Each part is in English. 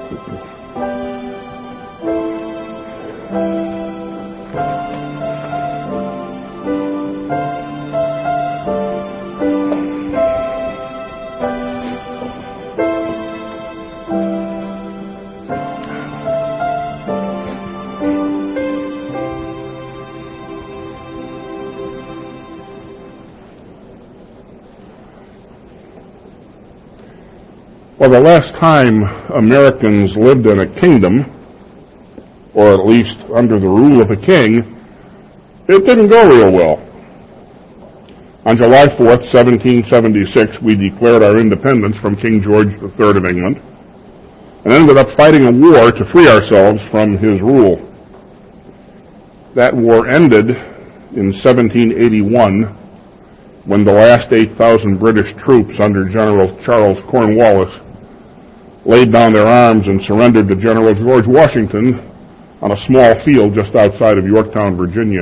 Well, the last time Americans lived in a kingdom, or at least under the rule of a king, it didn't go real well. On July 4th, 1776, we declared our independence from King George III of England and ended up fighting a war to free ourselves from his rule. That war ended in 1781 when the last 8,000 British troops under General Charles Cornwallis laid down their arms and surrendered to General George Washington on a small field just outside of Yorktown, Virginia.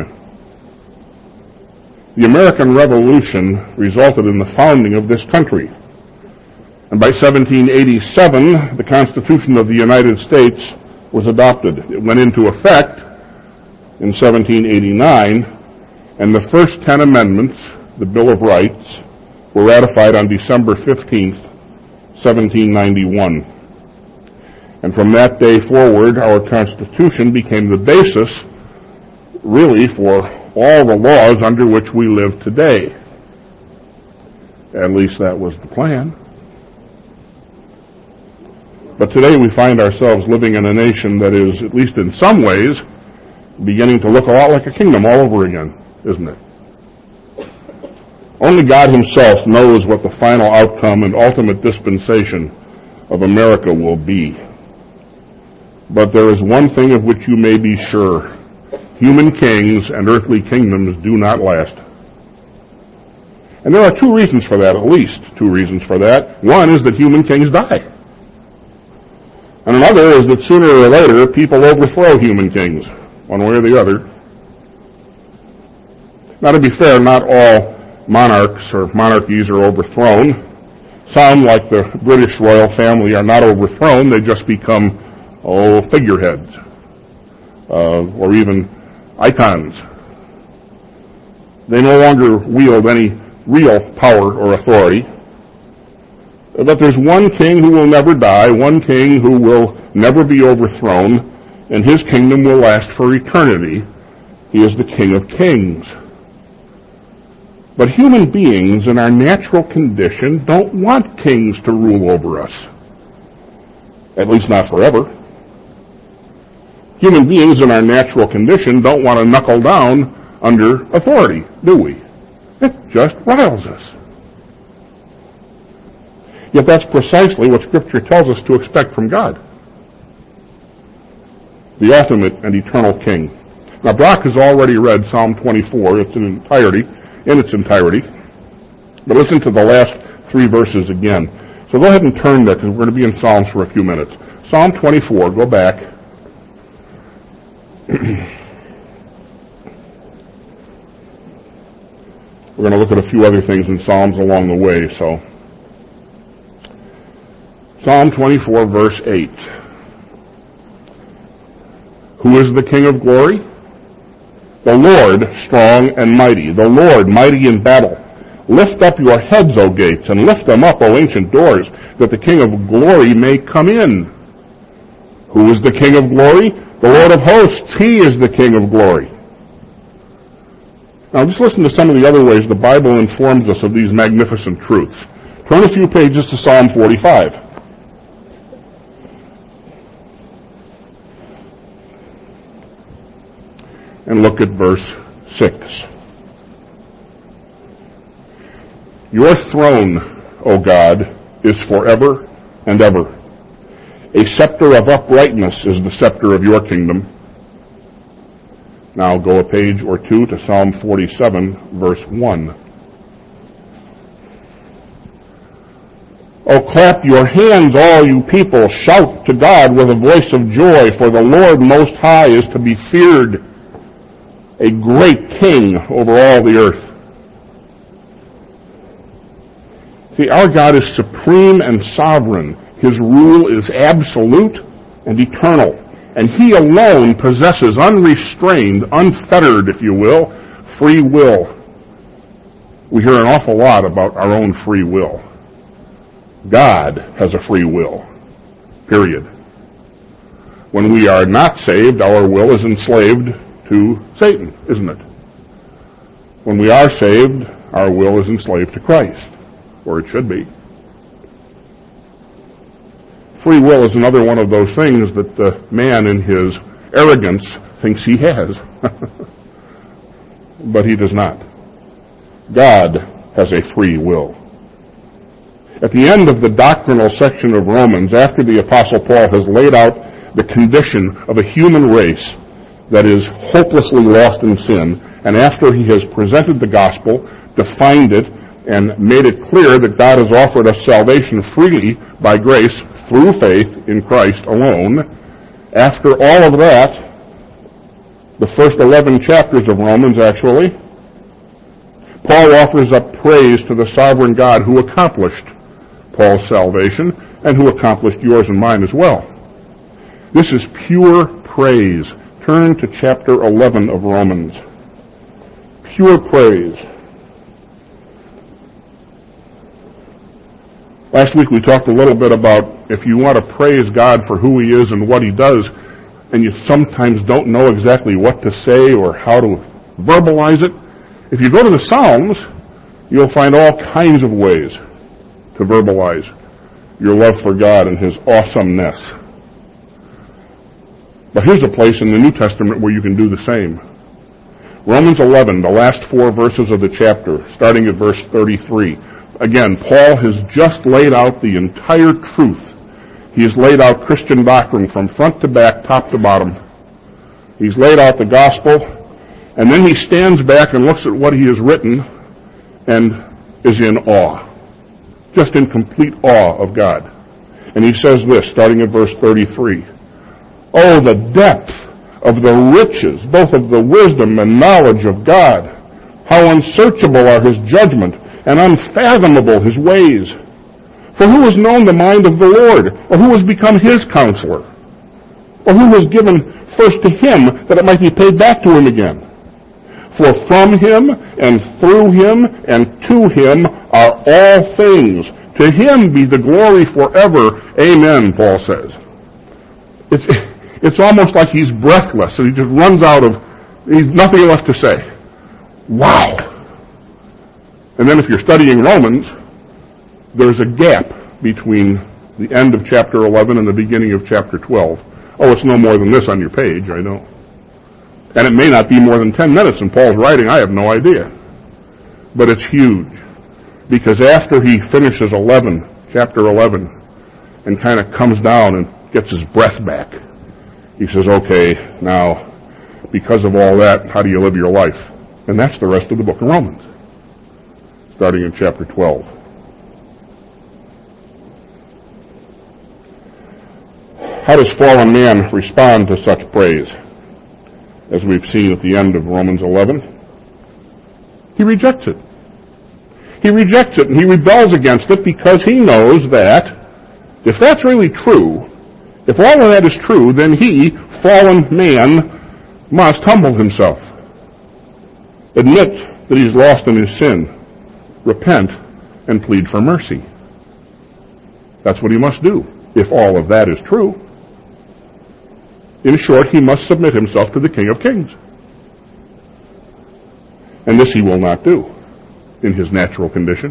The American Revolution resulted in the founding of this country. And by 1787, the Constitution of the United States was adopted. It went into effect in 1789, and the first 10 amendments, the Bill of Rights, were ratified on December 15th, 1791. And from that day forward, our Constitution became the basis, really, for all the laws under which we live today. At least that was the plan. But today we find ourselves living in a nation that is, at least in some ways, beginning to look a lot like a kingdom all over again, isn't it? Only God himself knows what the final outcome and ultimate dispensation of America will be. But there is one thing of which you may be sure. Human kings and earthly kingdoms do not last. And there are two reasons for that, at least two reasons for that. One is that human kings die. And another is that sooner or later people overthrow human kings, one way or the other. Now, to be fair, not all monarchs or monarchies are overthrown. Some, like the British royal family, are not overthrown. They just become, figureheads, or even icons. They no longer wield any real power or authority. But there's one king who will never die, one king who will never be overthrown, and his kingdom will last for eternity. He is the King of Kings. But human beings in our natural condition don't want kings to rule over us. At least not forever. Human beings in our natural condition don't want to knuckle down under authority, do we? It just riles us. Yet that's precisely what Scripture tells us to expect from God. The ultimate and eternal King. Now, Brock has already read Psalm 24 in its entirety. But listen to the last three verses again. So go ahead and turn there, because we're going to be in Psalms for a few minutes. Psalm 24, go back. We're going to look at a few other things in Psalms along the way, so. Psalm 24, verse 8. Who is the King of glory? The Lord, strong and mighty. The Lord, mighty in battle. Lift up your heads, O gates, and lift them up, O ancient doors, that the King of glory may come in. Who is the King of glory? The Lord of hosts. He is the King of glory. Now, just listen to some of the other ways the Bible informs us of these magnificent truths. Turn a few pages to Psalm 45. And look at verse 6. Your throne, O God, is forever and ever. A scepter of uprightness is the scepter of your kingdom. Now go a page or two to Psalm 47, verse 1. Oh, clap your hands, all you people. Shout to God with a voice of joy, for the Lord Most High is to be feared, a great king over all the earth. See, our God is supreme and sovereign. His rule is absolute, and eternal. And he alone possesses unrestrained, unfettered, if you will, free will. We hear an awful lot about our own free will. God has a free will, period. When we are not saved, our will is enslaved to Satan, isn't it? When we are saved, our will is enslaved to Christ, or it should be. Free will is another one of those things that the man in his arrogance thinks he has. But he does not. God has a free will. At the end of the doctrinal section of Romans, after the Apostle Paul has laid out the condition of a human race that is hopelessly lost in sin, and after he has presented the gospel, defined it, and made it clear that God has offered us salvation freely by grace through faith in Christ alone, after all of that, the first 11 chapters of Romans actually, Paul offers up praise to the sovereign God who accomplished Paul's salvation and who accomplished yours and mine as well. This is pure praise. Turn to chapter 11 of Romans. Pure praise. Last week we talked a little bit about if you want to praise God for who he is and what he does, and you sometimes don't know exactly what to say or how to verbalize it, if you go to the Psalms, you'll find all kinds of ways to verbalize your love for God and his awesomeness. But here's a place in the New Testament where you can do the same. Romans 11, the last 4 verses of the chapter, starting at verse 33. Again, Paul has just laid out the entire truth. He has laid out Christian doctrine from front to back, top to bottom. He's laid out the gospel, and then he stands back and looks at what he has written and is in awe. Just in complete awe of God. And he says this, starting at verse 33. Oh, the depth of the riches, both of the wisdom and knowledge of God. How unsearchable are his judgment and unfathomable his ways. For who has known the mind of the Lord? Or who has become his counselor? Or who has given first to him that it might be paid back to him again? For from him and through him and to him are all things. To him be the glory forever. Amen, Paul says. It's almost like he's breathless and he just runs out of, he's nothing left to say. Wow. And then if you're studying Romans, there's a gap between the end of chapter 11 and the beginning of chapter 12. Oh, it's no more than this on your page, I know. And it may not be more than 10 minutes in Paul's writing, I have no idea. But it's huge. Because after he finishes chapter 11, and kind of comes down and gets his breath back, he says, okay, now, because of all that, how do you live your life? And that's the rest of the book of Romans, starting in chapter 12. How does fallen man respond to such praise? As we've seen at the end of Romans 11, he rejects it. He rejects it and he rebels against it because he knows that if that's really true, if all of that is true, then he, fallen man, must humble himself. Admit that he's lost in his sin. Repent and plead for mercy. That's what he must do, if all of that is true. In short, he must submit himself to the King of Kings. And this he will not do in his natural condition.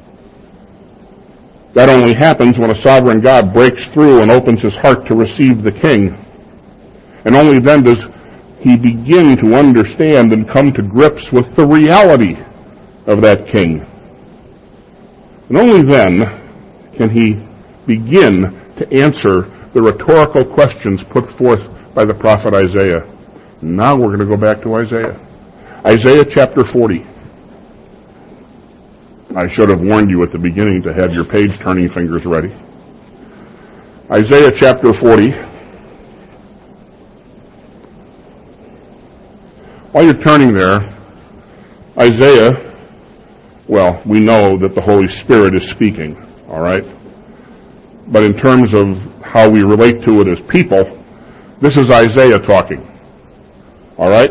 That only happens when a sovereign God breaks through and opens his heart to receive the King. And only then does he begin to understand and come to grips with the reality of that King. And only then can he begin to answer the rhetorical questions put forth by the prophet Isaiah. Now we're going to go back to Isaiah. Isaiah chapter 40. I should have warned you at the beginning to have your page-turning fingers ready. Isaiah chapter 40. While you're turning there, Isaiah, well, we know that the Holy Spirit is speaking, all right? But in terms of how we relate to it as people. This is Isaiah talking. All right?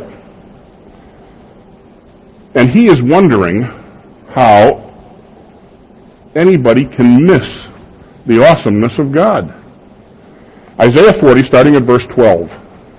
And he is wondering how anybody can miss the awesomeness of God. Isaiah 40, starting at verse 12.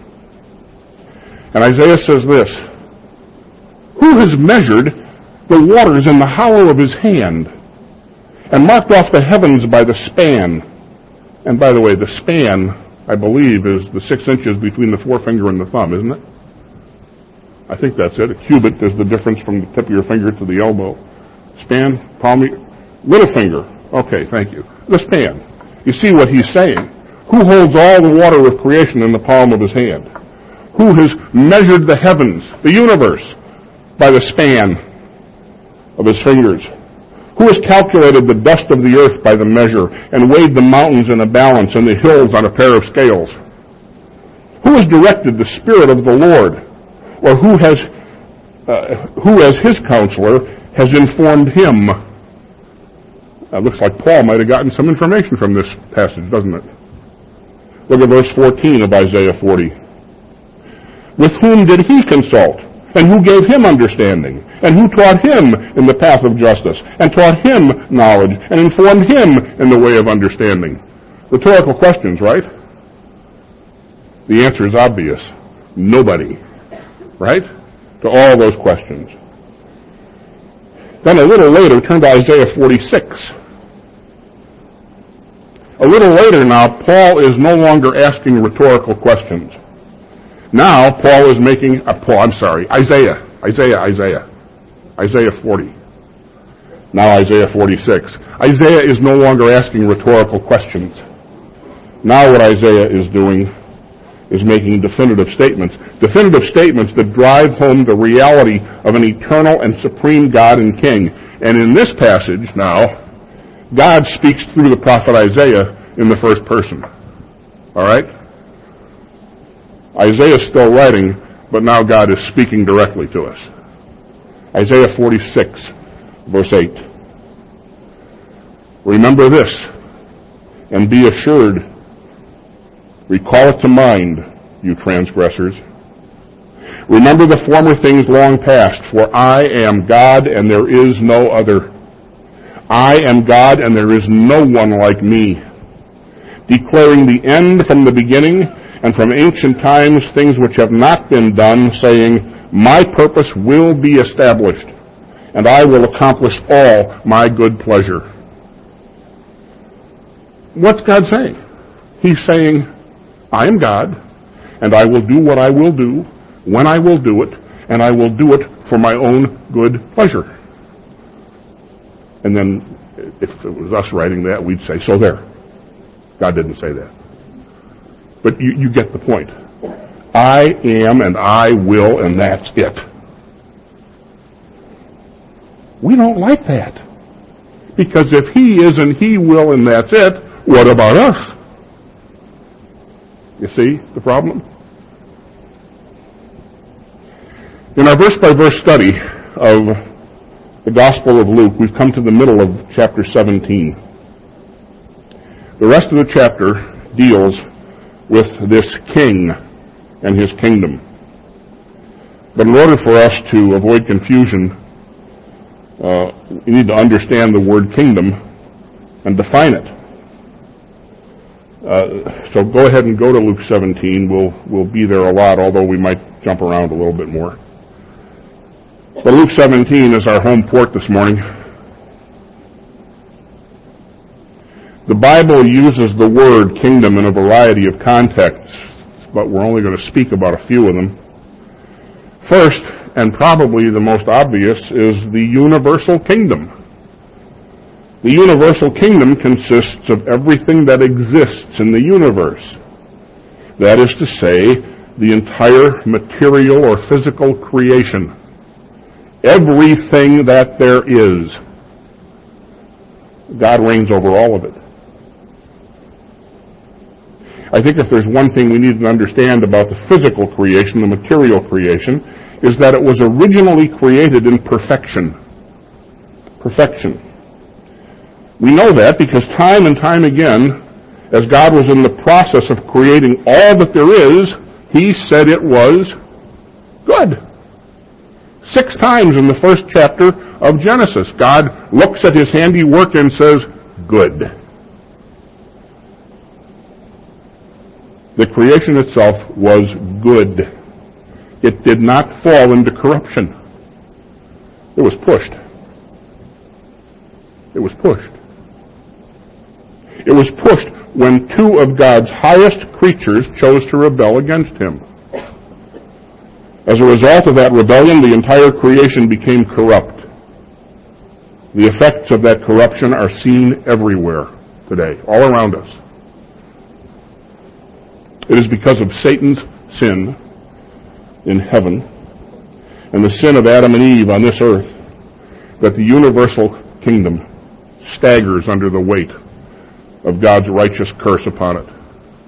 And Isaiah says this, "Who has measured the waters in the hollow of his hand, and marked off the heavens by the span?" And by the way, the span, I believe, is the 6 inches between the forefinger and the thumb, isn't it? I think that's it. A cubit is the difference from the tip of your finger to the elbow. Span, palm, little finger. Okay, thank you. The span. You see what he's saying. Who holds all the water of creation in the palm of his hand? Who has measured the heavens, the universe, by the span of his fingers? Who has calculated the dust of the earth by the measure, and weighed the mountains in a balance and the hills on a pair of scales? Who has directed the Spirit of the Lord? Or who as his counselor has informed him? It looks like Paul might have gotten some information from this passage, doesn't it? Look at verse 14 of Isaiah 40. With whom did he consult? And who gave him understanding? And who taught him in the path of justice? And taught him knowledge? And informed him in the way of understanding? Rhetorical questions, right? The answer is obvious. Nobody. Right? To all those questions. Then a little later, turn to Isaiah 46. A little later now, Paul is no longer asking rhetorical questions. Now, Paul is making, Isaiah 40. Now Isaiah 46. Isaiah is no longer asking rhetorical questions. Now what Isaiah is doing is making definitive statements that drive home the reality of an eternal and supreme God and King. And in this passage now, God speaks through the prophet Isaiah in the first person. All right? Isaiah is still writing, but now God is speaking directly to us. Isaiah 46, verse 8. Remember this, and be assured. Recall it to mind, you transgressors. Remember the former things long past, for I am God and there is no other. I am God and there is no one like me, declaring the end from the beginning and from ancient times things which have not been done, saying, my purpose will be established, and I will accomplish all my good pleasure. What's God saying? He's saying, I am God, and I will do what I will do, when I will do it, and I will do it for my own good pleasure. And then, if it was us writing that, we'd say, so there. God didn't say that. But you get the point. I am, and I will, and that's it. We don't like that. Because if He is, and He will, and that's it, what about us? You see the problem? In our verse-by-verse study of the Gospel of Luke, we've come to the middle of chapter 17. The rest of the chapter deals with this king and his kingdom. But in order for us to avoid confusion, we need to understand the word kingdom and define it. So go ahead and go to Luke 17. We'll be there a lot, although we might jump around a little bit more. But Luke 17 is our home port this morning. The Bible uses the word kingdom in a variety of contexts, but we're only going to speak about a few of them. First, and probably the most obvious, is the universal kingdom. The universal kingdom consists of everything that exists in the universe. That is to say, the entire material or physical creation. Everything that there is. God reigns over all of it. I think if there's one thing we need to understand about the physical creation, the material creation, is that it was originally created in perfection. Perfection. We know that because time and time again, as God was in the process of creating all that there is, he said it was good. 6 times in the first chapter of Genesis, God looks at his handiwork and says, good. The creation itself was good. It did not fall into corruption. It was pushed. It was pushed. It was pushed when 2 of God's highest creatures chose to rebel against him. As a result of that rebellion, the entire creation became corrupt. The effects of that corruption are seen everywhere today, all around us. It is because of Satan's sin in heaven and the sin of Adam and Eve on this earth that the universal kingdom staggers under the weight of God's righteous curse upon it.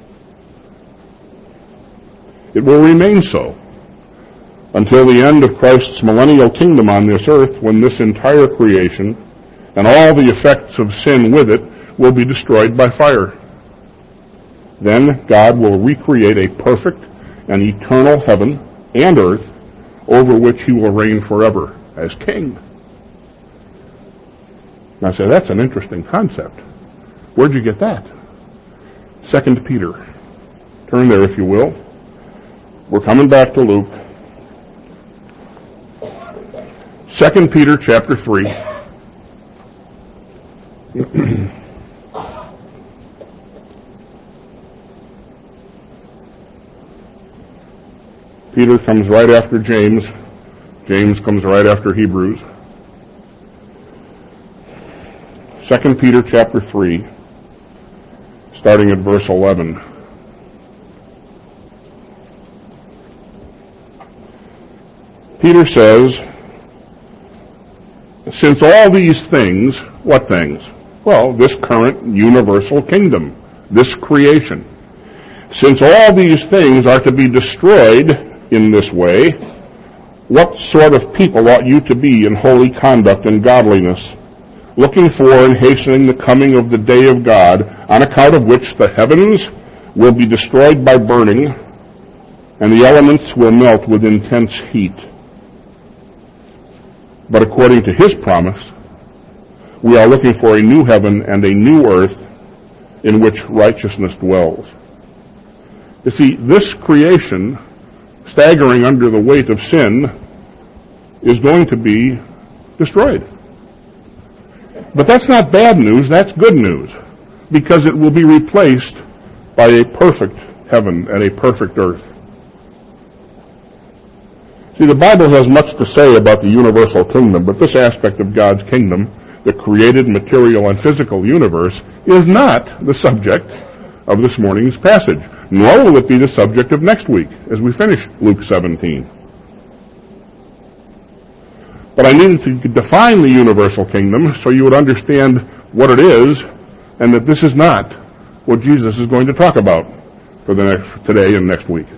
It will remain so until the end of Christ's millennial kingdom on this earth, when this entire creation and all the effects of sin with it will be destroyed by fire. Then God will recreate a perfect and eternal heaven and earth over which he will reign forever as king. Now I say, that's an interesting concept. Where'd you get that? 2 Peter. Turn there if you will. We're coming back to Luke. 2 Peter chapter 3. Peter comes right after James. James comes right after Hebrews. 2 Peter chapter 3, starting at verse 11. Peter says, since all these things, what things? Well, this current universal kingdom, this creation. Since all these things are to be destroyed in this way, what sort of people ought you to be in holy conduct and godliness, looking for and hastening the coming of the day of God, on account of which the heavens will be destroyed by burning, and the elements will melt with intense heat. But according to his promise, we are looking for a new heaven and a new earth in which righteousness dwells. You see, this creation, staggering under the weight of sin, is going to be destroyed. But that's not bad news, that's good news, because it will be replaced by a perfect heaven and a perfect earth. See, the Bible has much to say about the universal kingdom, but this aspect of God's kingdom, the created material and physical universe, is not the subject of this morning's passage, nor will it be the subject of next week as we finish Luke 17. But I needed to define the universal kingdom so you would understand what it is, and that this is not what Jesus is going to talk about for today and next week.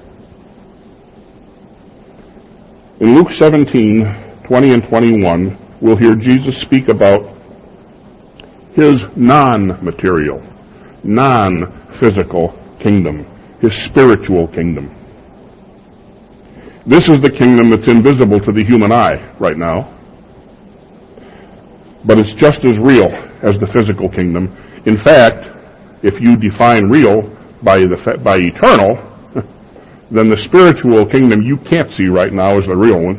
In Luke 17, 20 and 21, we'll hear Jesus speak about his non-material, non-physical kingdom, his spiritual kingdom. This is the kingdom that's invisible to the human eye right now, but it's just as real as the physical kingdom. In fact, if you define real by eternal, then the spiritual kingdom you can't see right now is the real one.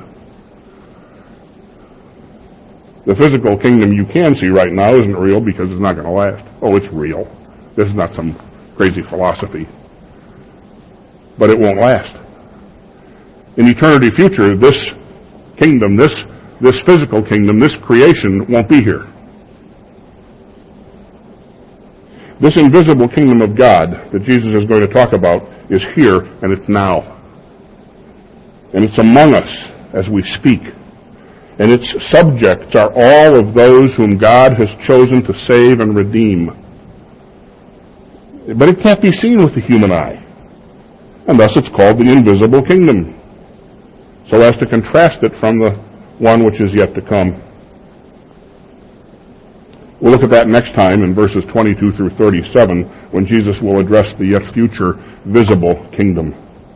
The physical kingdom you can see right now isn't real because it's not going to last. Oh, it's real. This is not some crazy philosophy. But it won't last. In eternity future, this kingdom, this physical kingdom, this creation won't be here. This invisible kingdom of God that Jesus is going to talk about is here, and it's now. And it's among us as we speak. And its subjects are all of those whom God has chosen to save and redeem. But it can't be seen with the human eye. And thus it's called the invisible kingdom, so as to contrast it from the one which is yet to come. We'll look at that next time in verses 22 through 37 when Jesus will address the yet future visible kingdom.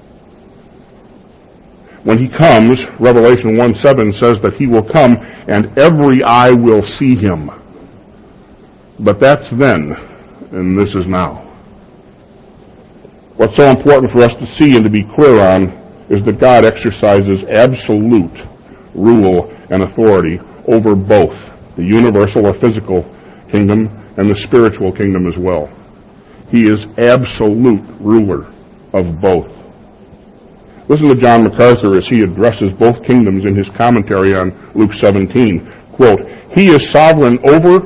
When he comes, Revelation 1:7 says that he will come and every eye will see him. But that's then, and this is now. What's so important for us to see and to be clear on is that God exercises absolute rule and authority over both the universal or physical kingdom and the spiritual kingdom as well. He is absolute ruler of both. Listen to John MacArthur as he addresses both kingdoms in his commentary on Luke 17. Quote, "He is sovereign over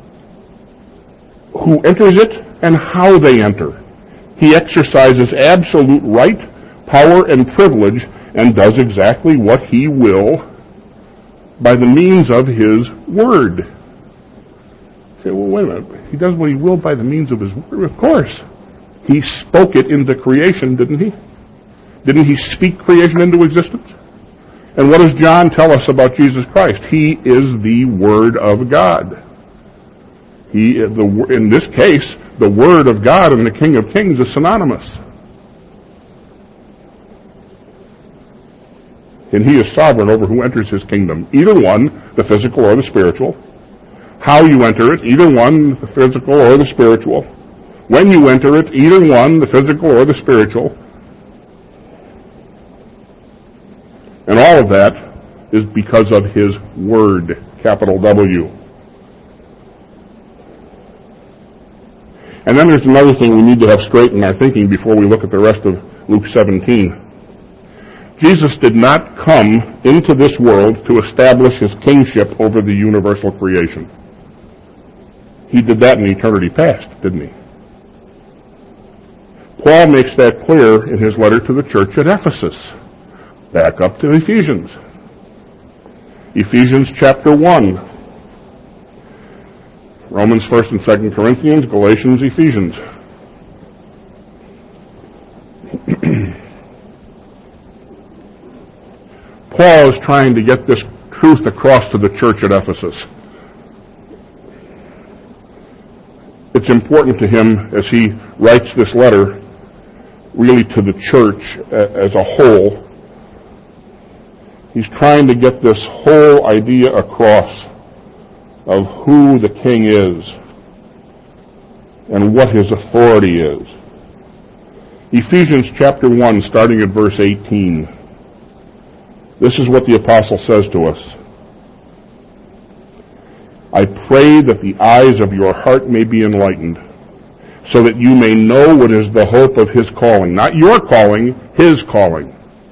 who enters it and how they enter. He exercises absolute right, power, and privilege and does exactly what he will by the means of his word." You say, well, wait a minute. He does what he will by the means of his word? Of course. He spoke it into creation, didn't he? Didn't he speak creation into existence? And what does John tell us about Jesus Christ? He is the Word of God. In this case, the Word of God and the King of Kings is synonymous. And he is sovereign over who enters his kingdom. Either one, the physical or the spiritual. How you enter it, either one, the physical or the spiritual. When you enter it, either one, the physical or the spiritual. And all of that is because of his word, capital W. And then there's another thing we need to have straight in our thinking before we look at the rest of Luke 17. Jesus did not come into this world to establish his kingship over the universal creation. He did that in eternity past, didn't he? Paul makes that clear in his letter to the church at Ephesus. Back up to Ephesians. Ephesians chapter 1. Romans 1st and 2nd Corinthians, Galatians, Ephesians. Paul is trying to get this truth across to the church at Ephesus. It's important to him as he writes this letter, really to the church as a whole. He's trying to get this whole idea across of who the king is and what his authority is. Ephesians chapter 1, starting at verse 18. This is what the apostle says to us. "I pray that the eyes of your heart may be enlightened, so that you may know what is the hope of his calling." Not your calling, his calling.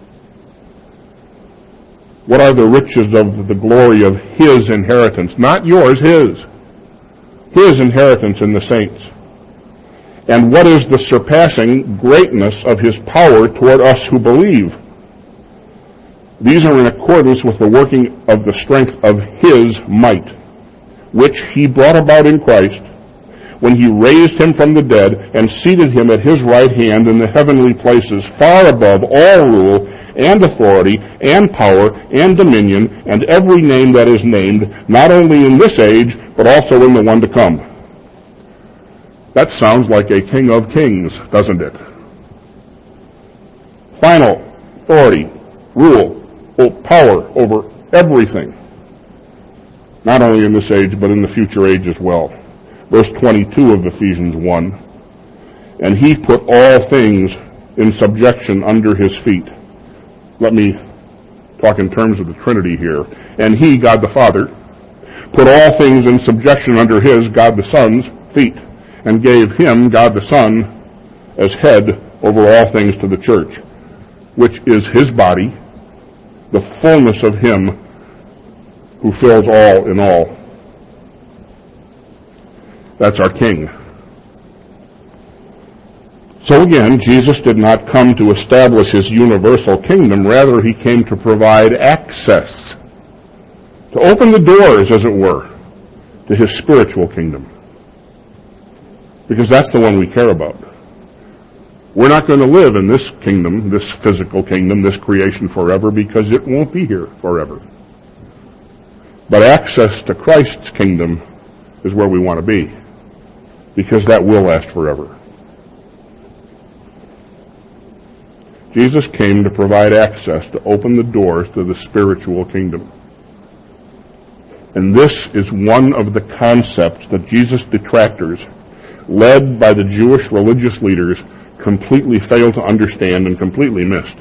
"What are the riches of the glory of his inheritance?" Not yours, his. His inheritance in the saints. "And what is the surpassing greatness of his power toward us who believe?" These are in accordance with the working of the strength of his might, which he brought about in Christ, when he raised him from the dead and seated him at his right hand in the heavenly places, far above all rule and authority and power and dominion and every name that is named, not only in this age, but also in the one to come. That sounds like a King of Kings, doesn't it? Final authority, rule, power over everything. Not only in this age, but in the future age as well. Verse 22 of Ephesians 1. "And he put all things in subjection under his feet." Let me talk in terms of the Trinity here. "And he, God the Father, put all things in subjection under his, God the Son's, feet, and gave him, God the Son, as head over all things to the church, which is his body, the fullness of him who fills all in all." That's our King. So again, Jesus did not come to establish his universal kingdom. Rather, he came to provide access, to open the doors, as it were, to his spiritual kingdom. Because that's the one we care about. We're not going to live in this kingdom, this physical kingdom, this creation forever, because it won't be here forever. But access to Christ's kingdom is where we want to be, because that will last forever. Jesus came to provide access to open the doors to the spiritual kingdom. And this is one of the concepts that Jesus' detractors, led by the Jewish religious leaders, completely failed to understand and completely missed.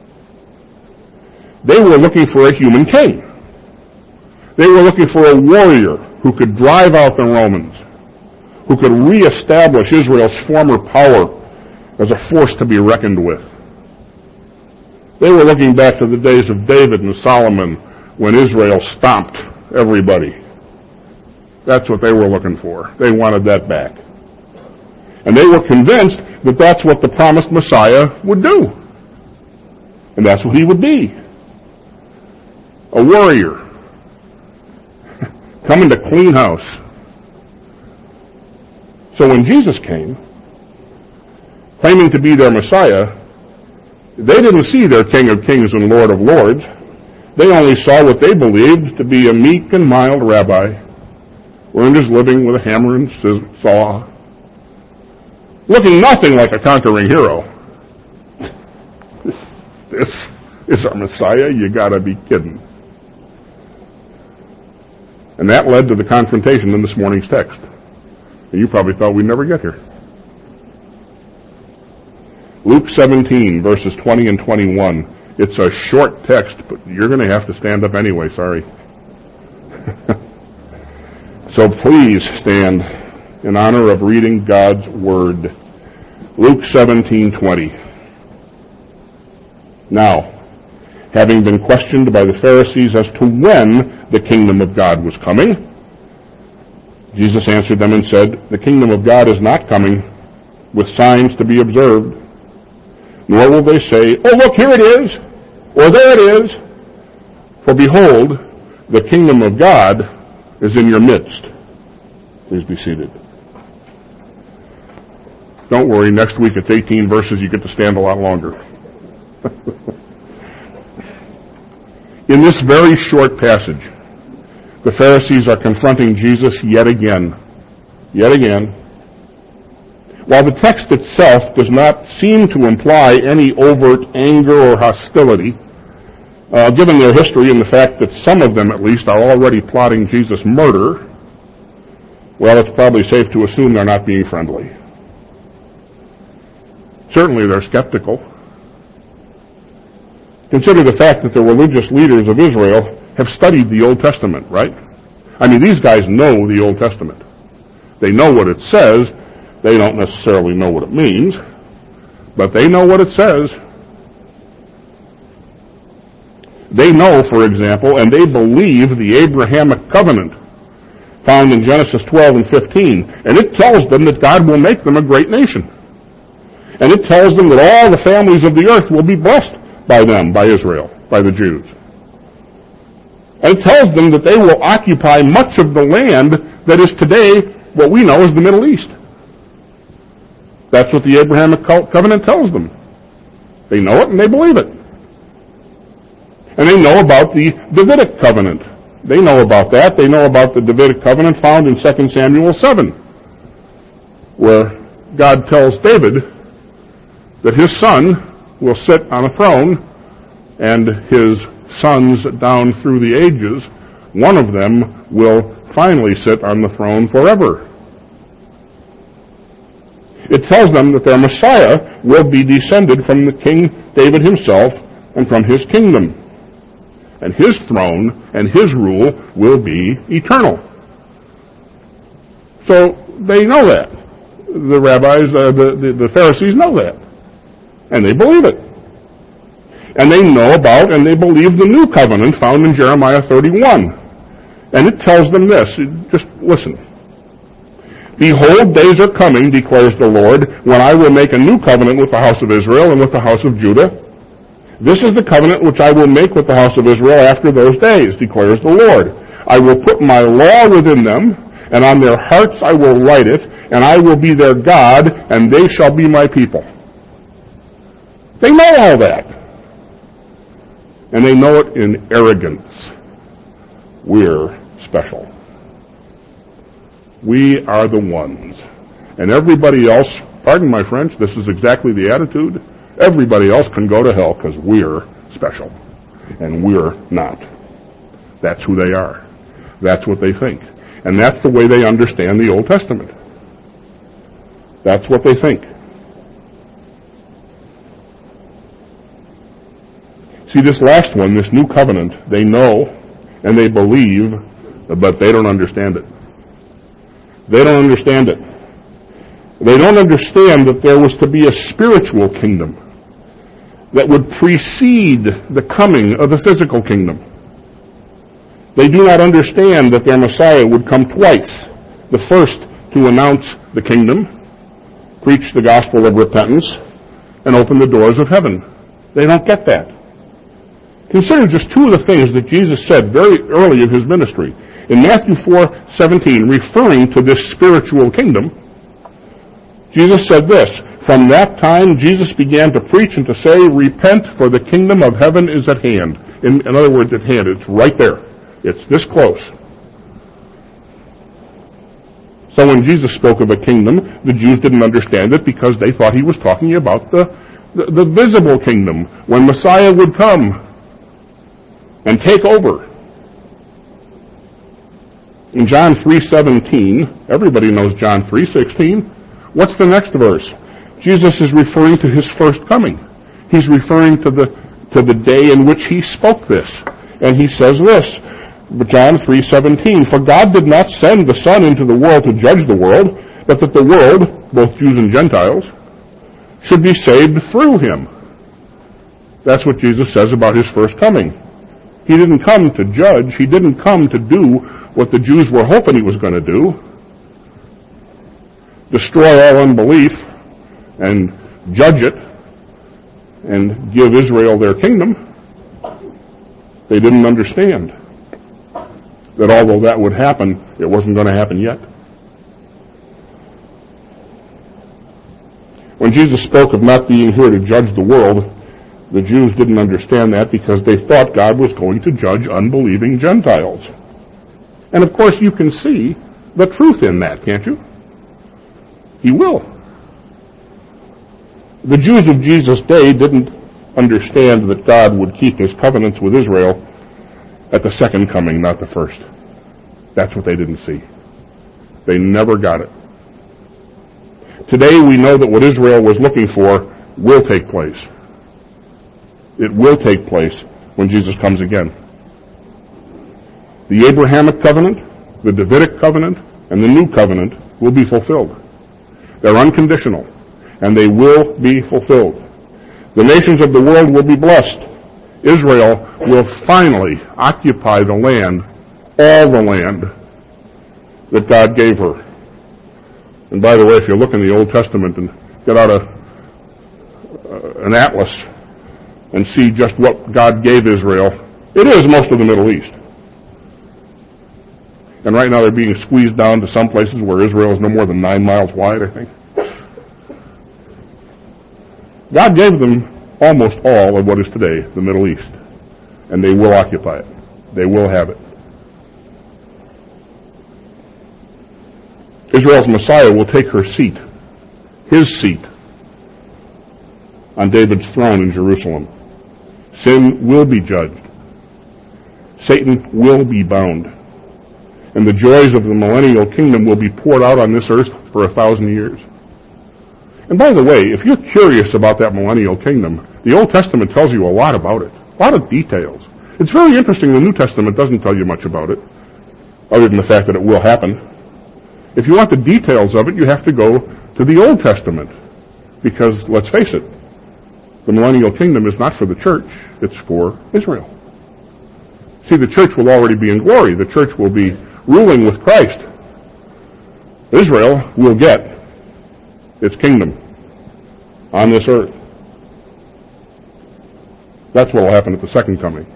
They were looking for a human king. They were looking for a warrior who could drive out the Romans, who could reestablish Israel's former power as a force to be reckoned with. They were looking back to the days of David and Solomon when Israel stomped everybody. That's what they were looking for. They wanted that back. And they were convinced that that's what the promised Messiah would do. And that's what he would be. A warrior. Coming to clean house. So when Jesus came, claiming to be their Messiah, they didn't see their King of Kings and Lord of Lords. They only saw what they believed to be a meek and mild rabbi, who earned his living with a hammer and saw, looking nothing like a conquering hero. This is our Messiah? You gotta be kidding. And that led to the confrontation in this morning's text. And you probably thought we'd never get here. Luke 17, verses 20 and 21. It's a short text, but you're going to have to stand up anyway, sorry. So please stand in honor of reading God's Word. Luke 17:20. Now, having been questioned by the Pharisees as to when the kingdom of God was coming, Jesus answered them and said, the kingdom of God is not coming with signs to be observed, nor will they say, oh, look, here it is, or there it is. For behold, the kingdom of God is in your midst. Please be seated. Don't worry, next week it's 18 verses, you get to stand a lot longer. In this very short passage, the Pharisees are confronting Jesus yet again. Yet again. While the text itself does not seem to imply any overt anger or hostility, given their history and the fact that some of them at least are already plotting Jesus' murder, well, it's probably safe to assume they're not being friendly. Certainly they're skeptical. Consider the fact that the religious leaders of Israel have studied the Old Testament, right? I mean, these guys know the Old Testament. They know what it says. They don't necessarily know what it means, but they know what it says. They know, for example, and they believe the Abrahamic covenant found in Genesis 12 and 15, and it tells them that God will make them a great nation. And it tells them that all the families of the earth will be blessed by them, by Israel, by the Jews. And it tells them that they will occupy much of the land that is today what we know as the Middle East. That's what the Abrahamic covenant tells them. They know it and they believe it. And they know about the Davidic covenant. They know about that. They know about the Davidic covenant found in 2 Samuel 7, where God tells David that his son will sit on a throne, and his sons down through the ages, one of them will finally sit on the throne forever. It tells them that their Messiah will be descended from the King David himself and from his kingdom. And his throne and his rule will be eternal. So they know that. The rabbis, the Pharisees know that. And they believe it. And they know about and they believe the new covenant found in Jeremiah 31. And it tells them this. Just listen. Behold, days are coming, declares the Lord, when I will make a new covenant with the house of Israel and with the house of Judah. This is the covenant which I will make with the house of Israel after those days, declares the Lord. I will put my law within them, and on their hearts I will write it, and I will be their God, and they shall be my people. They know all that. And they know it in arrogance. We're special. We are the ones. And everybody else, pardon my French, this is exactly the attitude. Everybody else can go to hell because we're special. And we're not. That's who they are. That's what they think. And that's the way they understand the Old Testament. That's what they think. See, this last one, this new covenant, they know and they believe, but they don't understand it. They don't understand it. They don't understand that there was to be a spiritual kingdom that would precede the coming of the physical kingdom. They do not understand that their Messiah would come twice. The first to announce the kingdom, preach the gospel of repentance, and open the doors of heaven. They don't get that. Consider just two of the things that Jesus said very early in his ministry. In Matthew 4:17, referring to this spiritual kingdom, Jesus said this, "From that time Jesus began to preach and to say, 'Repent, for the kingdom of heaven is at hand.'" In other words, at hand. It's right there. It's this close. So when Jesus spoke of a kingdom, the Jews didn't understand it because they thought he was talking about the visible kingdom, when Messiah would come and take over. In John 3:17, everybody knows John 3:16. What's the next verse? Jesus is referring to his first coming. He's referring to the day in which he spoke this. And he says this, John 3:17, "For God did not send the Son into the world to judge the world, but that the world, both Jews and Gentiles, should be saved through him." That's what Jesus says about his first coming. He didn't come to judge. He didn't come to do what the Jews were hoping he was going to do. Destroy all unbelief and judge it and give Israel their kingdom. They didn't understand that although that would happen, it wasn't going to happen yet. When Jesus spoke of not being here to judge the world, the Jews didn't understand that because they thought God was going to judge unbelieving Gentiles. And of course you can see the truth in that, can't you? He will. The Jews of Jesus' day didn't understand that God would keep his covenants with Israel at the second coming, not the first. That's what they didn't see. They never got it. Today we know that what Israel was looking for will take place. It will take place when Jesus comes again. The Abrahamic covenant, the Davidic covenant, and the new covenant will be fulfilled. They're unconditional, and they will be fulfilled. The nations of the world will be blessed. Israel will finally occupy the land, all the land that God gave her. And by the way, if you look in the Old Testament and get out an atlas and see just what God gave Israel, it is most of the Middle East. And right now they're being squeezed down to some places where Israel is no more than 9 miles wide, I think. God gave them almost all of what is today the Middle East. And they will occupy it. They will have it. Israel's Messiah will take her seat, his seat, on David's throne in Jerusalem. Sin will be judged. Satan will be bound. And the joys of the millennial kingdom will be poured out on this earth for 1,000 years. And by the way, if you're curious about that millennial kingdom, the Old Testament tells you a lot about it. A lot of details. It's very interesting the New Testament doesn't tell you much about it, other than the fact that it will happen. If you want the details of it, you have to go to the Old Testament. Because, let's face it, the millennial kingdom is not for the church, it's for Israel. See, the church will already be in glory. The church will be ruling with Christ. Israel will get its kingdom on this earth. That's what will happen at the second coming.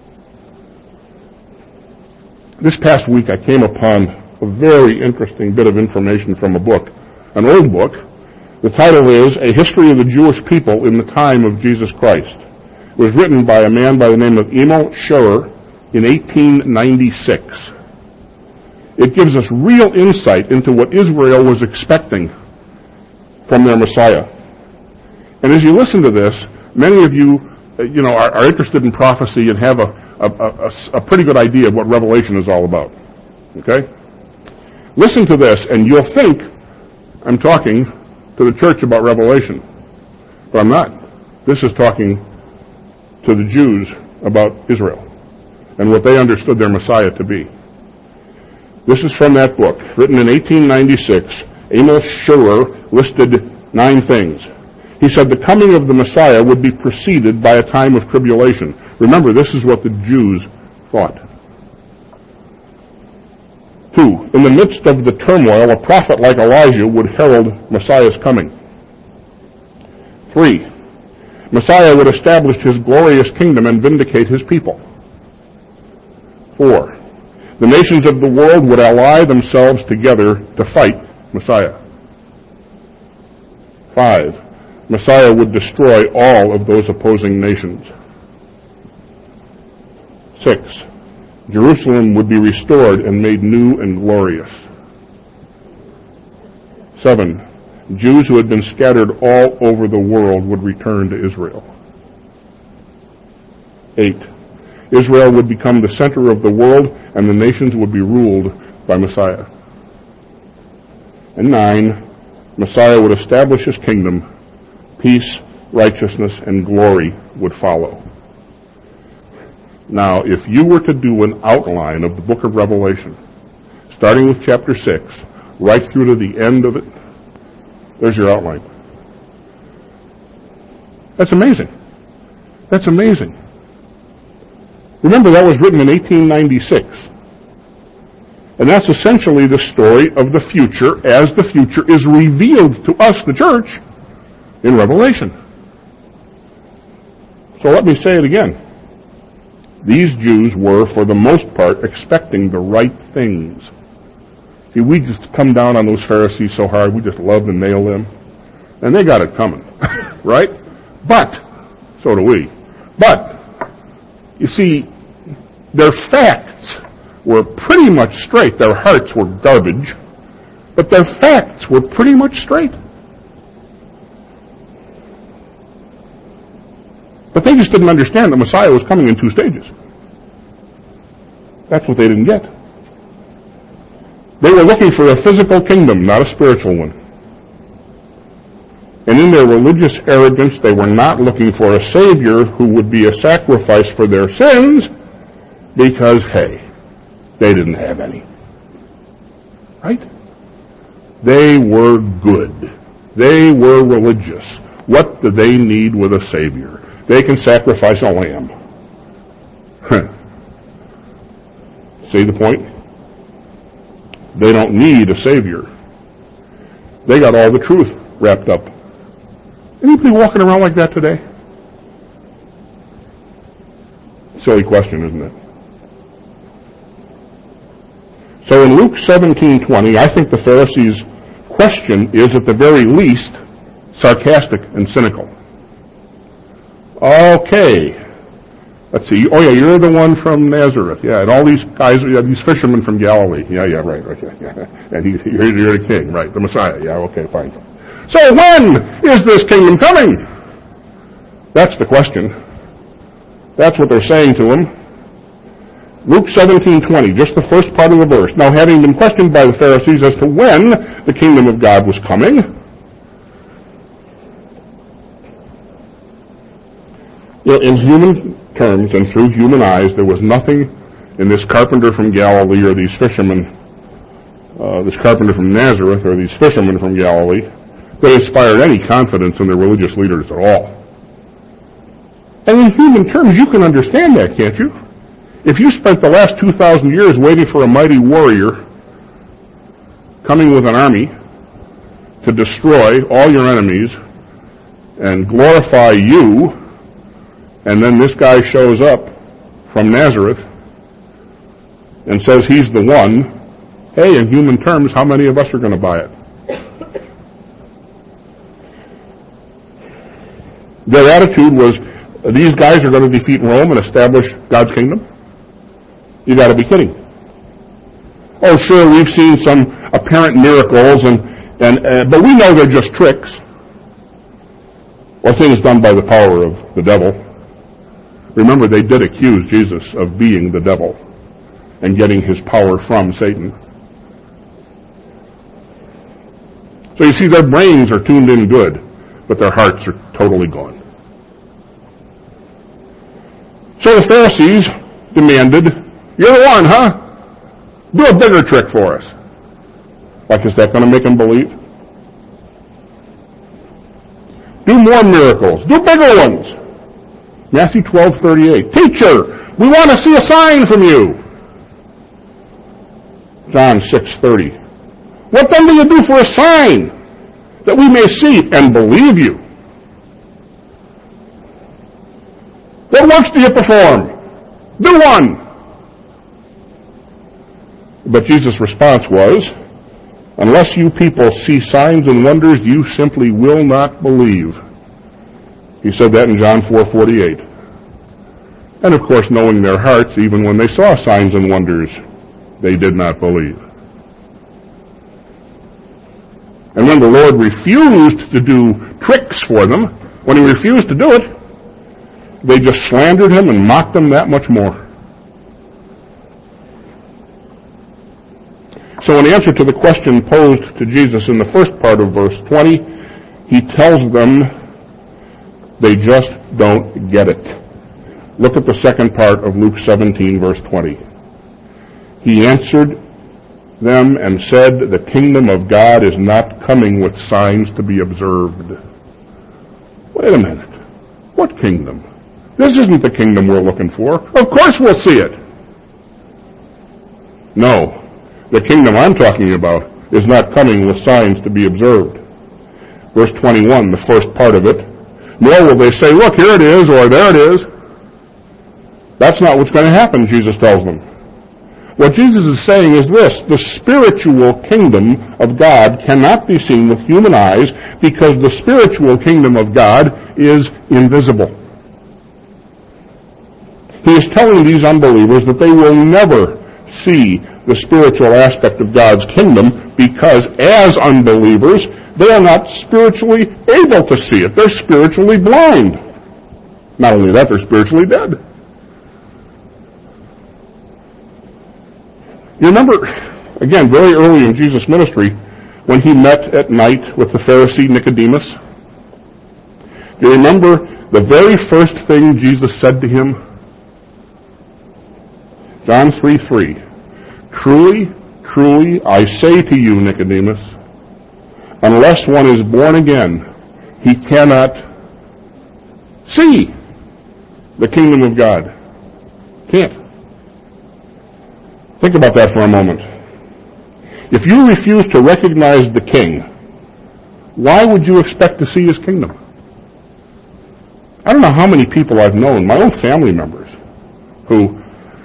This past week I came upon a very interesting bit of information from a book, an old book. The title is A History of the Jewish People in the Time of Jesus Christ. It was written by a man by the name of Emil Scherer in 1896. It gives us real insight into what Israel was expecting from their Messiah. And as you listen to this, many of you, are interested in prophecy and have a pretty good idea of what Revelation is all about. Okay? Listen to this, and you'll think I'm talking to the church about Revelation. But I'm not. This is talking to the Jews about Israel and what they understood their Messiah to be. This is from that book, written in 1896. Amos Schurer listed 9 things. He said the coming of the Messiah would be preceded by a time of tribulation. Remember, this is what the Jews thought. 2, in the midst of the turmoil, a prophet like Elijah would herald Messiah's coming. 3, Messiah would establish his glorious kingdom and vindicate his people. 4, the nations of the world would ally themselves together to fight Messiah. 5, Messiah would destroy all of those opposing nations. 6, Jerusalem would be restored and made new and glorious. 7, Jews who had been scattered all over the world would return to Israel. 8, Israel would become the center of the world and the nations would be ruled by Messiah. And 9, Messiah would establish his kingdom. Peace, righteousness, and glory would follow. Now, if you were to do an outline of the book of Revelation, starting with chapter 6, right through to the end of it, there's your outline. That's amazing. That's amazing. Remember, that was written in 1896. And that's essentially the story of the future as the future is revealed to us, the church, in Revelation. So let me say it again. These Jews were, for the most part, expecting the right things. See, we just come down on those Pharisees so hard, we just love to nail them. And they got it coming, right? But, so do we. But, you see, their facts were pretty much straight. Their hearts were garbage, but their facts were pretty much straight. But they just didn't understand the Messiah was coming in 2 stages. That's what they didn't get. They were looking for a physical kingdom, not a spiritual one. And in their religious arrogance, they were not looking for a Savior who would be a sacrifice for their sins because, hey, they didn't have any. Right? They were good. They were religious. What do they need with a Savior? They can sacrifice a lamb. See the point? They don't need a Savior. They got all the truth wrapped up. Anybody walking around like that today? Silly question, isn't it? So in Luke 17:20, I think the Pharisees' question is at the very least sarcastic and cynical. Okay. Let's see. Oh, yeah, you're the one from Nazareth. Yeah, and all these guys, these fishermen from Galilee. Yeah, right. Yeah. And you're the king, right, the Messiah. Yeah, okay, fine. So when is this kingdom coming? That's the question. That's what they're saying to him. Luke 17:20, just the first part of the verse. Now, having been questioned by the Pharisees as to when the kingdom of God was coming, in human terms and through human eyes, there was nothing in this carpenter from Galilee or these fishermen, this carpenter from Nazareth or these fishermen from Galilee, that inspired any confidence in their religious leaders at all. And in human terms, you can understand that, can't you? If you spent the last 2,000 years waiting for a mighty warrior coming with an army to destroy all your enemies and glorify you, and then this guy shows up from Nazareth and says he's the one, hey, in human terms, how many of us are going to buy it? Their attitude was, these guys are going to defeat Rome and establish God's kingdom? You got to be kidding. Oh, sure, we've seen some apparent miracles, but we know they're just tricks or things done by the power of the devil. Remember, they did accuse Jesus of being the devil and getting his power from Satan. So you see, their brains are tuned in good, but their hearts are totally gone. So the Pharisees demanded, "You're the one, huh? Do a bigger trick for us." Like, is that going to make them believe? Do more miracles. Do bigger ones. Matthew 12:38. "Teacher, we want to see a sign from you." John 6:30. "What then do you do for a sign, that we may see and believe you? What works do you perform? Do one." But Jesus' response was, "Unless you people see signs and wonders, you simply will not believe." He said that in John 4:48. And of course, knowing their hearts, even when they saw signs and wonders, they did not believe. And when the Lord refused to do tricks for them, when he refused to do it, they just slandered him and mocked him that much more. So in answer to the question posed to Jesus in the first part of verse 20, he tells them they just don't get it. Look at the second part of Luke 17, verse 20. He answered them and said, "The kingdom of God is not coming with signs to be observed." Wait a minute. What kingdom? This isn't the kingdom we're looking for. Of course we'll see it. No. The kingdom I'm talking about is not coming with signs to be observed. Verse 21, the first part of it. Nor will they say, "Look, here it is," or "There it is." That's not what's going to happen, Jesus tells them. What Jesus is saying is this: the spiritual kingdom of God cannot be seen with human eyes because the spiritual kingdom of God is invisible. He is telling these unbelievers that they will never see the spiritual aspect of God's kingdom because as unbelievers, they are not spiritually able to see it. They're spiritually blind. Not only that, they're spiritually dead. You remember, again, very early in Jesus' ministry, when he met at night with the Pharisee Nicodemus? Do you remember the very first thing Jesus said to him? John 3:3. "Truly, truly, I say to you, Nicodemus, unless one is born again, he cannot see the kingdom of God." Can't. Think about that for a moment. If you refuse to recognize the king, why would you expect to see his kingdom? I don't know how many people I've known, my own family members, who,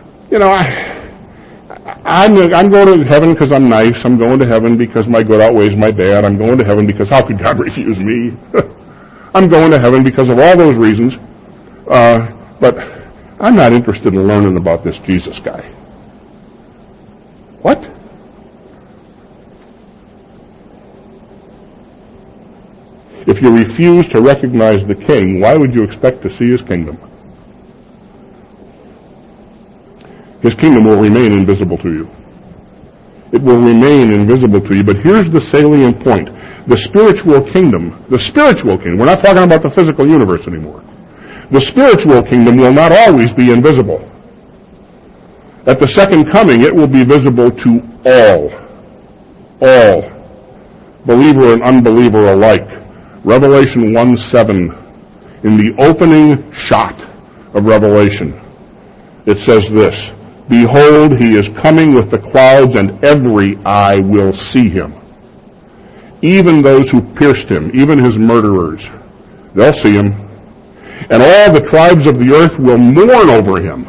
I'm going to heaven because I'm nice. I'm going to heaven because my good outweighs my bad. I'm going to heaven because how could God refuse me? I'm going to heaven because of all those reasons. But I'm not interested in learning about this Jesus guy. What? If you refuse to recognize the king, why would you expect to see his kingdom? His kingdom will remain invisible to you. It will remain invisible to you, but here's the salient point. The spiritual kingdom, we're not talking about the physical universe anymore. The spiritual kingdom will not always be invisible. At the second coming, it will be visible to all. All. Believer and unbeliever alike. Revelation 1:7. In the opening shot of Revelation, it says this: "Behold, he is coming with the clouds, and every eye will see him. Even those who pierced him, even his murderers, they'll see him. And all the tribes of the earth will mourn over him."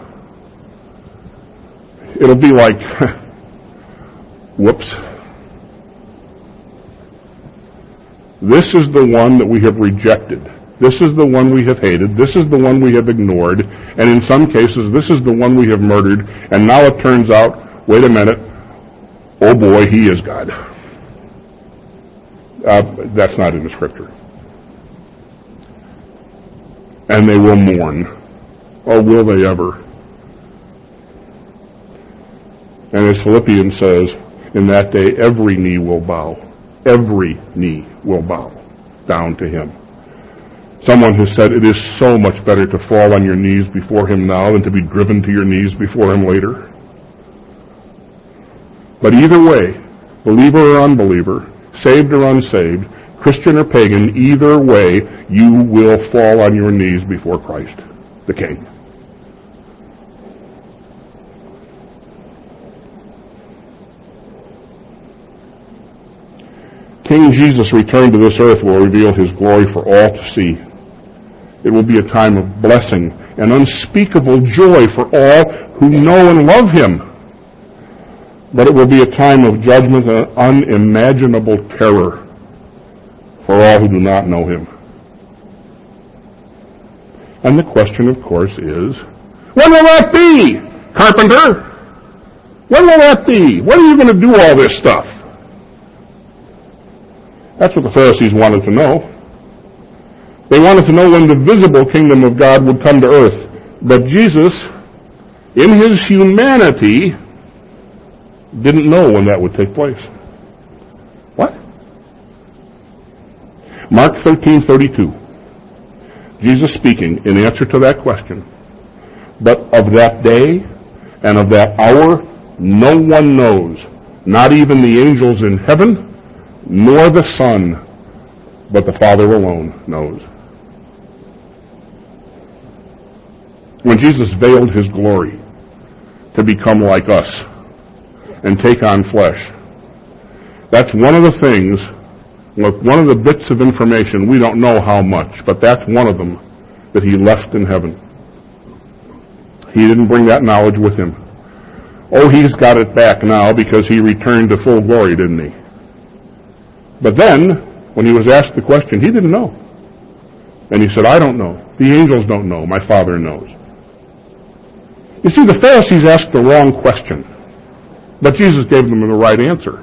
It'll be like, whoops. This is the one that we have rejected. This is the one we have hated. This is the one we have ignored. And in some cases, this is the one we have murdered. And now it turns out, wait a minute, oh boy, he is God. That's not in the Scripture. And they will mourn. Oh, will they ever? And as Philippians says, in that day every knee will bow. Every knee will bow down to him. Someone has said it is so much better to fall on your knees before him now than to be driven to your knees before him later. But either way, believer or unbeliever, saved or unsaved, Christian or pagan, either way, you will fall on your knees before Christ, the King. King Jesus' return to this earth will reveal his glory for all to see. It will be a time of blessing and unspeakable joy for all who know and love him. But it will be a time of judgment and unimaginable terror for all who do not know him. And the question, of course, is, when will that be, carpenter? When will that be? When are you going to do all this stuff? That's what the Pharisees wanted to know. They wanted to know when the visible kingdom of God would come to earth. But Jesus, in his humanity, didn't know when that would take place. What? Mark 13:32. Jesus speaking in answer to that question. But of that day and of that hour, no one knows, not even the angels in heaven, nor the Son, but the Father alone knows. When Jesus veiled his glory to become like us and take on flesh, that's one of the things, one of the bits of information, we don't know how much, but that's one of them that he left in heaven. He didn't bring that knowledge with him. Oh, he's got it back now because he returned to full glory, didn't he? But then, when he was asked the question, he didn't know. And he said, I don't know. The angels don't know. My Father knows. You see, the Pharisees asked the wrong question. But Jesus gave them the right answer.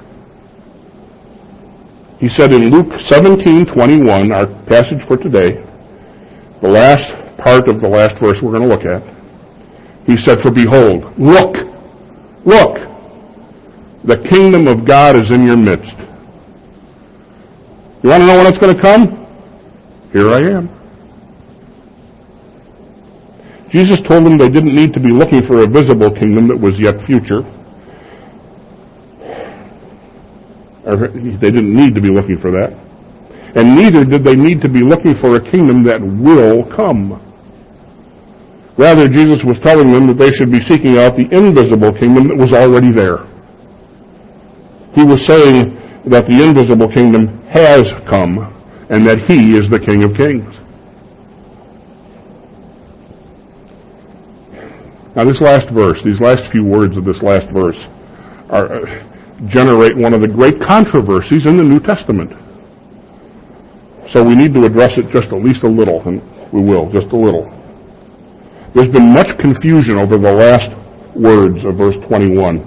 He said in Luke 17:21, our passage for today, the last part of the last verse we're going to look at, he said, for behold, look, the kingdom of God is in your midst. You want to know when it's going to come? Here I am. Jesus told them they didn't need to be looking for a visible kingdom that was yet future. They didn't need to be looking for that. And neither did they need to be looking for a kingdom that will come. Rather, Jesus was telling them that they should be seeking out the invisible kingdom that was already there. He was saying that the invisible kingdom has come and that he is the King of Kings. Now this last verse, these last few words of this last verse generate one of the great controversies in the New Testament. So we need to address it just at least a little, and we will, just a little. There's been much confusion over the last words of verse 21.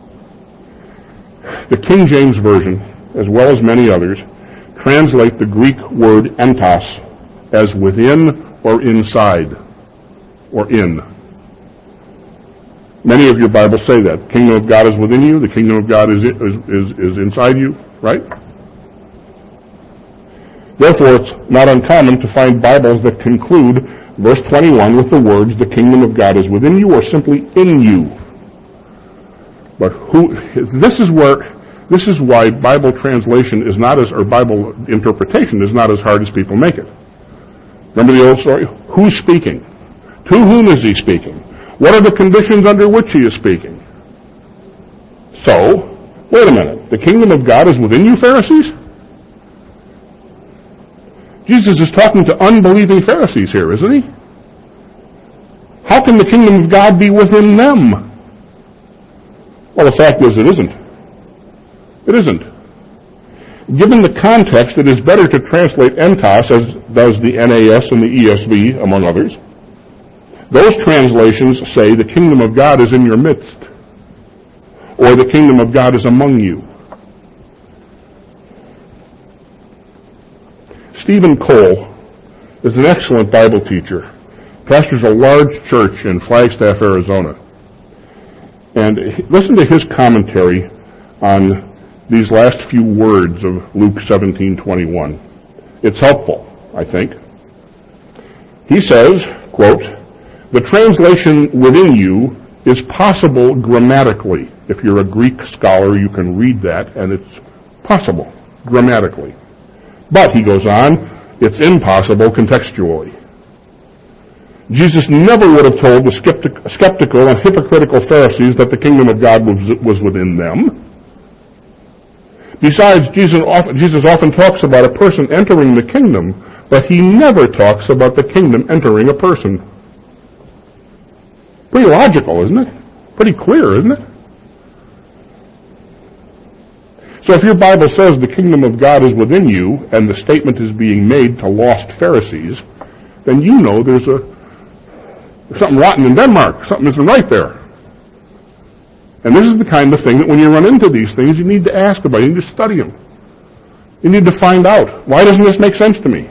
The King James Version, as well as many others, translate the Greek word entos as within or inside, or in. Many of your Bibles say that. The kingdom of God is within you, the kingdom of God is inside you, right? Therefore, it's not uncommon to find Bibles that conclude verse 21 with the words, the kingdom of God is within you, or simply in you. But this is why Bible translation is not or Bible interpretation is not as hard as people make it. Remember the old story? Who's speaking? To whom is he speaking? What are the conditions under which he is speaking? So, wait a minute. The kingdom of God is within you, Pharisees? Jesus is talking to unbelieving Pharisees here, isn't he? How can the kingdom of God be within them? Well, the fact is it isn't. It isn't. Given the context, it is better to translate entos, as does the NAS and the ESV, among others. Those translations say the kingdom of God is in your midst. or the kingdom of God is among you. Stephen Cole is an excellent Bible teacher, pastors a large church in Flagstaff, Arizona. And listen to his commentary on these last few words of Luke 17:21. It's helpful, I think. He says, quote, "The translation within you is possible grammatically." If you're a Greek scholar, you can read that, and it's possible grammatically. But, he goes on, it's impossible contextually. Jesus never would have told the skeptical and hypocritical Pharisees that the kingdom of God was within them. Besides, Jesus often talks about a person entering the kingdom, but he never talks about the kingdom entering a person. Pretty logical, isn't it? Pretty clear, isn't it? So if your Bible says the kingdom of God is within you, and the statement is being made to lost Pharisees, then you know there's something rotten in Denmark. Something isn't right there. And this is the kind of thing that when you run into these things, you need to ask about. You need to study them. You need to find out, why doesn't this make sense to me?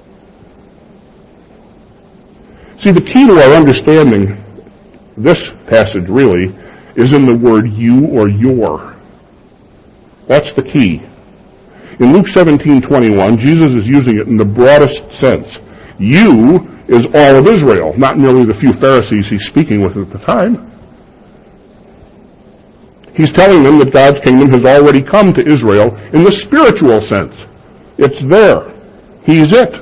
See, the key to our understanding this passage really is in the word you or your. That's the key. In Luke 17:21, Jesus is using it in the broadest sense. You is all of Israel, not merely the few Pharisees he's speaking with at the time. He's telling them that God's kingdom has already come to Israel in the spiritual sense. It's there. He's it.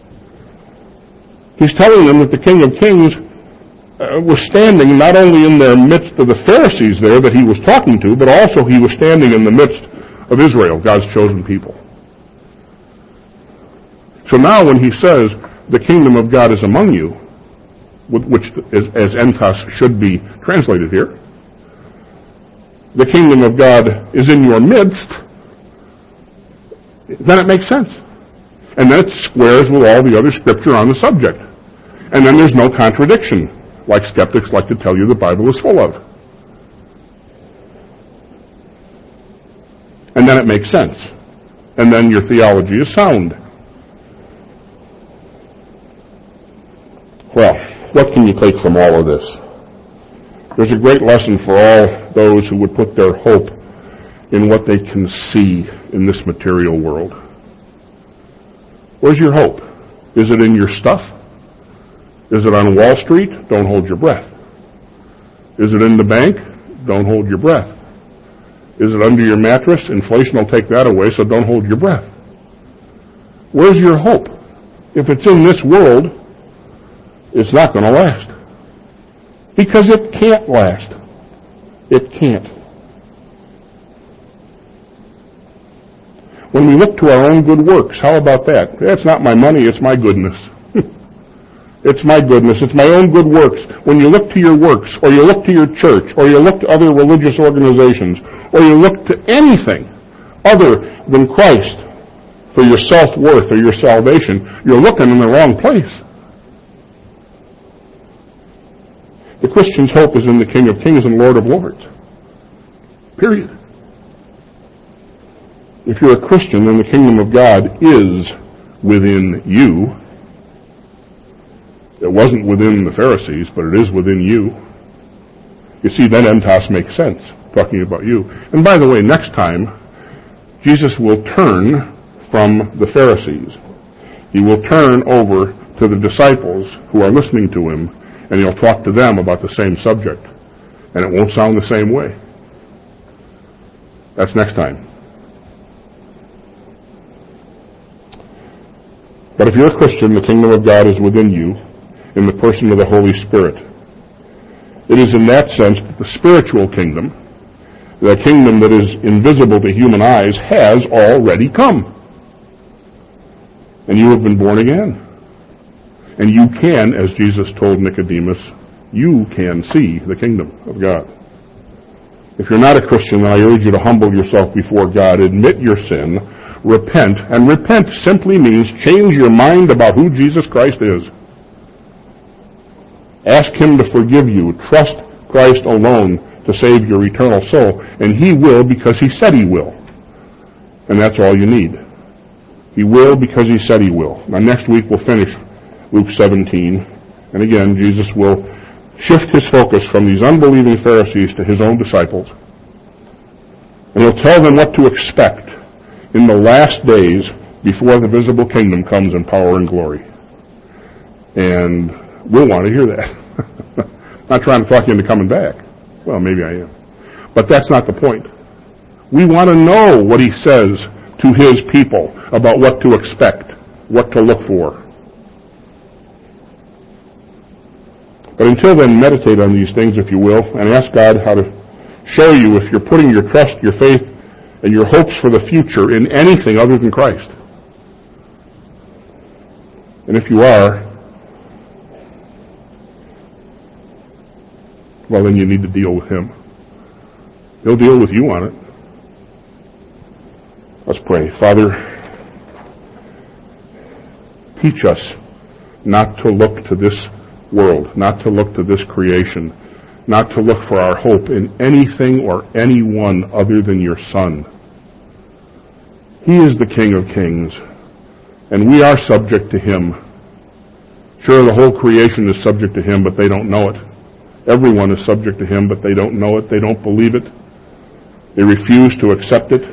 He's telling them that the King of Kings was standing not only in the midst of the Pharisees there that he was talking to, but also he was standing in the midst of Israel, God's chosen people. So now when he says, the kingdom of God is among you, which as entos should be translated here, the kingdom of God is in your midst, then it makes sense. And then it squares with all the other scripture on the subject. And then there's no contradiction, like skeptics like to tell you the Bible is full of. And then it makes sense. And then your theology is sound. Well, what can you take from all of this? There's a great lesson for all those who would put their hope in what they can see in this material world. Where's your hope? Is it in your stuff? Is it on Wall Street? Don't hold your breath. Is it in the bank? Don't hold your breath. Is it under your mattress? Inflation will take that away, so don't hold your breath. Where's your hope? If it's in this world, it's not going to last. Because it can't last. It can't. When we look to our own good works, how about that? It's not my money, it's my goodness. It's my goodness. It's my own good works. When you look to your works, or you look to your church, or you look to other religious organizations, or you look to anything other than Christ for your self-worth or your salvation, you're looking in the wrong place. The Christian's hope is in the King of Kings and Lord of Lords. Period. If you're a Christian, then the kingdom of God is within you. It wasn't within the Pharisees, but it is within you. You see, then entos makes sense, talking about you. And by the way, next time, Jesus will turn from the Pharisees. He will turn over to the disciples who are listening to him, and he'll talk to them about the same subject. And it won't sound the same way. That's next time. But if you're a Christian, the kingdom of God is within you, in the person of the Holy Spirit. It is in that sense that the spiritual kingdom, the kingdom that is invisible to human eyes, has already come. And you have been born again. And you can, as Jesus told Nicodemus, you can see the kingdom of God. If you're not a Christian, then I urge you to humble yourself before God, admit your sin, repent, and repent simply means change your mind about who Jesus Christ is. Ask him to forgive you. Trust Christ alone to to save your eternal soul. And He will because He said He will. And that's all you need. He will because He said He will. Now next week we'll finish Luke 17. And again, Jesus will shift His focus from these unbelieving Pharisees to His own disciples. And He'll tell them what to expect in the last days before the visible kingdom comes in power and glory. And we'll want to hear that. Not trying to talk you into coming back. Well, maybe I am. But that's not the point. We want to know what He says to His people about what to expect, what to look for. But until then, meditate on these things, if you will, and ask God how to show you if you're putting your trust, your faith, and your hopes for the future in anything other than Christ. And if you are, well, then you need to deal with Him. He'll deal with you on it. Let's pray. Father, teach us not to look to this world, not to look to this creation, not to look for our hope in anything or anyone other than your Son. He is the King of Kings, and we are subject to Him. Sure, the whole creation is subject to Him, but they don't know it. Everyone is subject to Him, but they don't know it. They don't believe it. They refuse to accept it.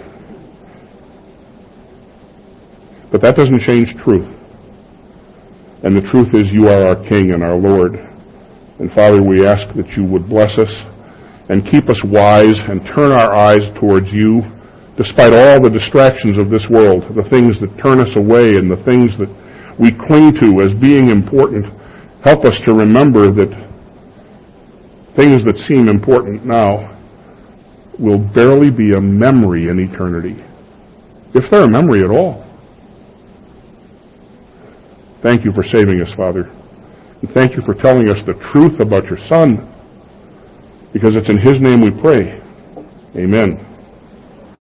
But that doesn't change truth. And the truth is you are our King and our Lord. And Father, we ask that you would bless us and keep us wise and turn our eyes towards you despite all the distractions of this world, the things that turn us away and the things that we cling to as being important. Help us to remember that things that seem important now will barely be a memory in eternity, if they're a memory at all. Thank you for saving us, Father. And thank you for telling us the truth about your Son, because it's in His name we pray. Amen.